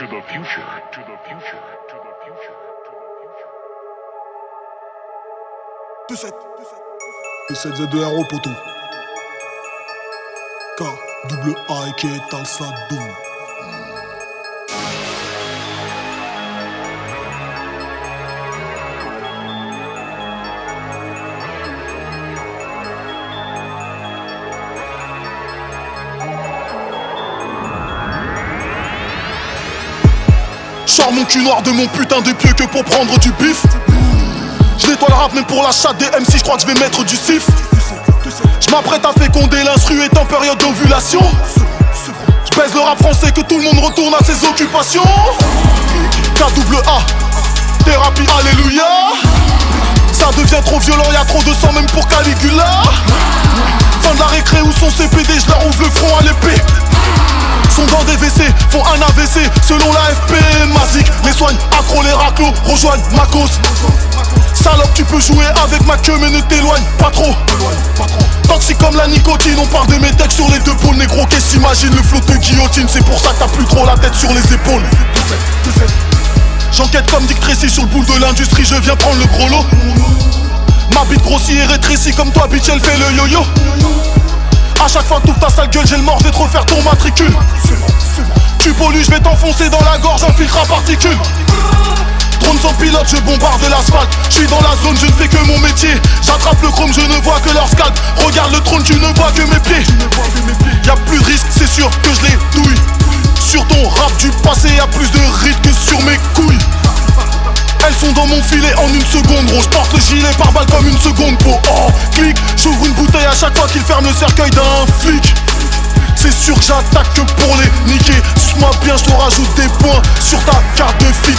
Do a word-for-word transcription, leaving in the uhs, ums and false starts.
to the future, to the future, to the future, to the future. deux sept Z deux R O poteau. K, double A et qui est al Sadoum. Sors mon cul noir de mon putain de pieux que pour prendre du bif. Je nettoie le rap même pour l'achat des M C, je crois que je vais mettre du sif. Je m'apprête à féconder, l'instru est en période d'ovulation. Je baise le rap français, que tout le monde retourne à ses occupations. K double A, thérapie alléluia. Ça devient trop violent, y'a trop de sang même pour Caligula. Fin de la récré où sont C P D, je leur ouvre le front à l'épée. Sont dans des W C, font un A V C selon la F P. Mazik, les soigne, accro les raclos, rejoignent ma cause. Salope, tu peux jouer avec ma queue mais ne t'éloigne pas trop. Toxique comme la nicotine, on parle de mes textes sur les deux pôles. Négro, qu'est-ce que t'imagines, le flot de guillotine. C'est pour ça que t'as plus trop la tête sur les épaules. J'enquête comme Dick Tracy sur le boule de l'industrie, je viens prendre le gros lot. Ma bite grossit et rétrécit comme toi bitch, elle fait le yo-yo. A chaque fois t'ouvres ta sale gueule, j'ai le mort, je vais te refaire ton matricule. Tu pollues, je vais t'enfoncer dans la gorge, un filtre à particules. Drone sans pilote, je bombarde l'asphalte. Je suis dans la zone, je ne fais que mon métier. J'attrape le chrome, je ne vois que leur scalp. Regarde le trône, tu ne vois que mes pieds. Y'a plus de risque, c'est sûr que je les douille. Sur ton rap du passé, y'a plus de rides que sur mes couilles. Elles sont dans mon filet en une seconde, gros. J'porte le gilet par balle comme une seconde peau. Oh, clic, j'ouvre une bouteille à chaque fois qu'il ferme le cercueil d'un flic. C'est sûr que j'attaque que pour les niquer. Suce-moi bien, je te rajoute des points sur ta carte de fille.